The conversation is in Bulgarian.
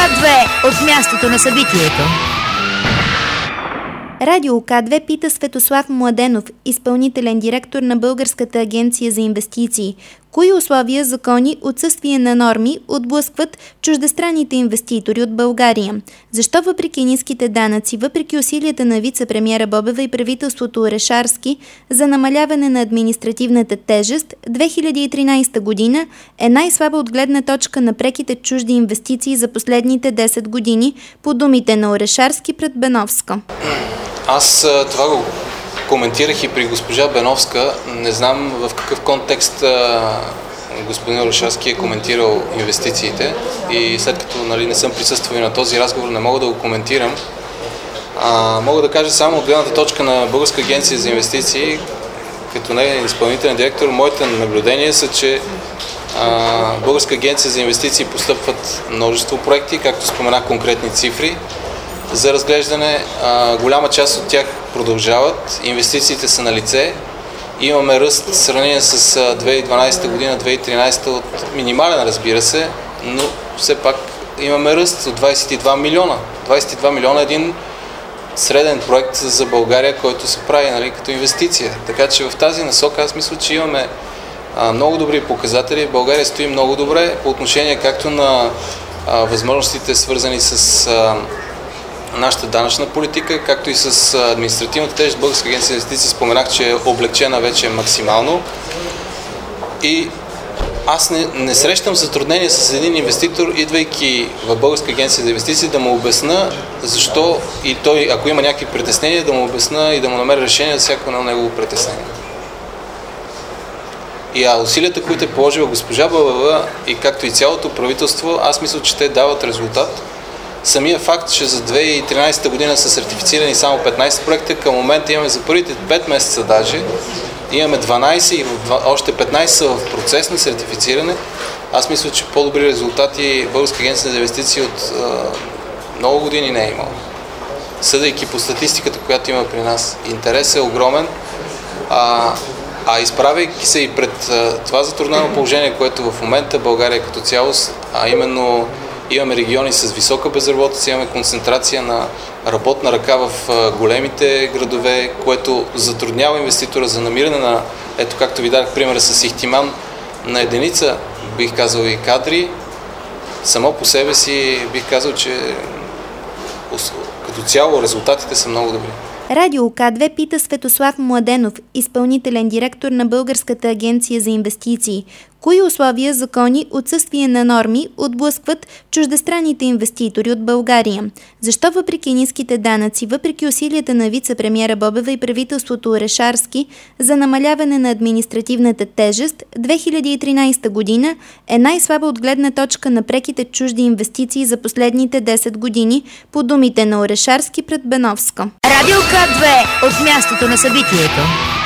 К2 от мястото на събитието. Радио К2 пита Светослав Младенов, изпълнителен директор на Българската агенция за инвестиции. Кои условия, закони, отсъствие на норми отблъскват чуждестранните инвеститори от България? Защо въпреки ниските данъци, въпреки усилията на вице-премиера Бобева и правителството Орешарски за намаляване на административната тежест, 2013 година е най-слаба от гледна точка на преките чужди инвестиции за последните 10 години, по думите на Орешарски пред Беновска? Аз това го коментирах и при госпожа Беновска. Не знам в какъв контекст господин Орешарски е коментирал инвестициите и след като не съм присъствал и на този разговор, не мога да го коментирам. Мога да кажа само от гледната точка на Българска агенция за инвестиции, като неговен изпълнителен директор, моите наблюдения са, че Българска агенция за инвестиции постъпват множество проекти, както споменах конкретни цифри за разглеждане. Голяма част от тях продължават, инвестициите са на лице, имаме ръст в сравнение с 2012 година, 2013 от минимален, разбира се, но все пак имаме ръст от 22 милиона. 22 милиона е един среден проект за България, който се прави като инвестиция. Така че в тази насока аз мисля, че имаме много добри показатели. България стои много добре по отношение както на възможностите, свързани с нашата данъчна политика, както и с административната тежест. Българска агенция за инвестиции споменах, че е облегчена вече максимално. И аз не срещам затруднение с един инвеститор, идвайки в Българска агенция за инвестиции, да му обясна защо и той, ако има някакви притеснения, да му обясна и да му намеря решение за всяко едно негово притеснение. И усилията, които е положила госпожа Бабова и както и цялото правителство, аз мисля, че те дават резултат. Самия факт, че за 2013 година са сертифицирани само 15 проекта, към момента имаме за първите 5 месеца даже, имаме 12 и още 15 са в процес на сертифициране. Аз мисля, че по-добри резултати Българска агенция за инвестиции от много години не е имала. Съдейки по статистиката, която има при нас, интерес е огромен, изправяйки се и пред това затруднено положение, което в момента България като цялост, именно имаме региони с висока безработица, имаме концентрация на работна ръка в големите градове, което затруднява инвеститора за намиране на, ето както ви дадах примера с Ихтиман, на единица, бих казал и кадри. Само по себе си бих казал, че като цяло резултатите са много добри. Радио К2 пита Светослав Младенов, изпълнителен директор на Българската агенция за инвестиции. Кои условия, закони, отсъствие на норми отблъскват чуждестранните инвеститори от България? Защо въпреки ниските данъци, въпреки усилията на вице-премиера Бобева и правителството Орешарски за намаляване на административната тежест, 2013 година е най-слаба от гледна точка на преките чужди инвестиции за последните 10 години, по думите на Орешарски пред Беновска? Радио К2 от мястото на събитието.